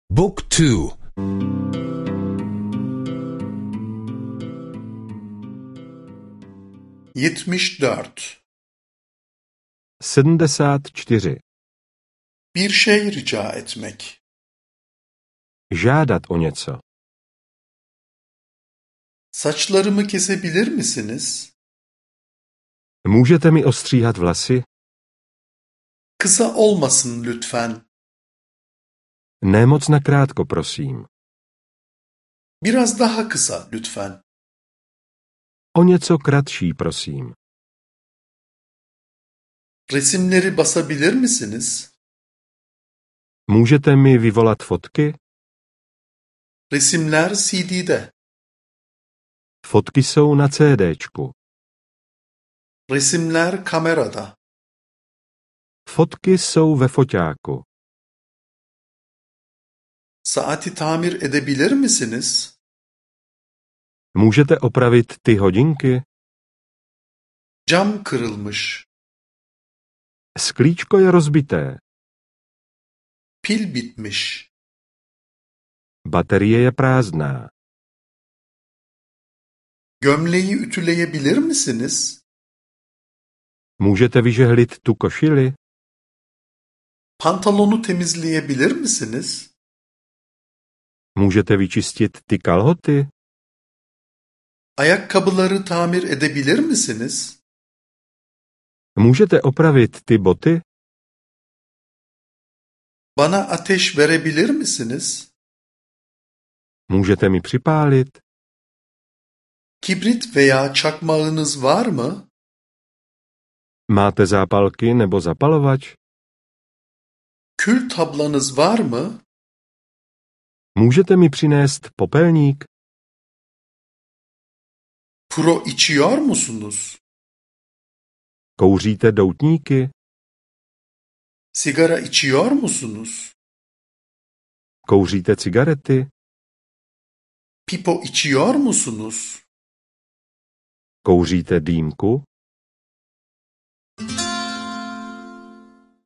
Book 2. 74. 74. Bir şey rica etmek. Žádat o něco. Saçlarımı kesebilir misiniz? Můžete mi ostříhat vlasy? Kısa olmasın lütfen. Ne moc nakrátko, prosím. Biraz daha kısa lütfen. O něco kratší, prosím. Resimleri basabilir misiniz? Můžete mi vyvolat fotky? Resimler CD'de. Fotky jsou na CDčku. Resimler kamerada. Fotky jsou ve foťáku. Saati tamir edebilir misiniz? Můžete opravit ty hodinky? Cam kırılmış. Sklíčko je rozbité. Pil bitmiş. Baterie je prázdná. Gömleği ütüleyebilir misiniz? Můžete vyžehlit tu košili? Pantolonu temizleyebilir misiniz? Můžete vyčistit ty kalhoty? Ayakkabıları tamir edebilir misiniz? Můžete opravit ty boty? Bana ateş verebilir misiniz? Můžete mi připálit? Kibrit veya çakmağınız var mı? Máte zápalky nebo zapalovač? Kül tablanız var mı? Můžete mi přinést popelník? Puro içiyor musunuz? Kouříte doutníky? Sigara içiyor musunuz? Kouříte cigarety? Pipo içiyor musunuz? Kouříte dýmku?